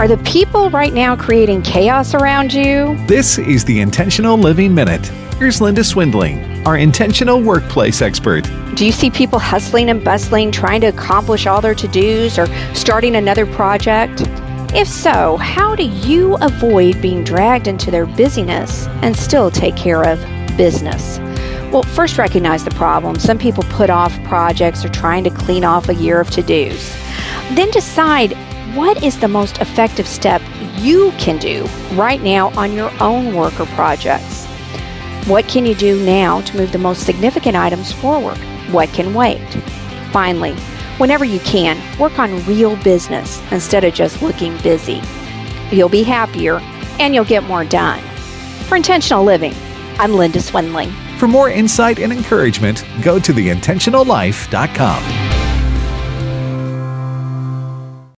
Are the people right now creating chaos around you? This is the Intentional Living Minute. Here's Linda Swindling, our intentional workplace expert. Do you see people hustling and bustling, trying to accomplish all their to-dos or starting another project? If so, how do you avoid being dragged into their busyness and still take care of business? Well, first recognize the problem. Some people put off projects or trying to clean off a year of to-dos. Then decide what is the most effective step you can do right now on your own work or projects. What can you do now to move the most significant items forward? What can wait? Finally, whenever you can, work on real business instead of just looking busy. You'll be happier and you'll get more done. For Intentional Living, I'm Linda Swindling. For more insight and encouragement, go to theintentionallife.com.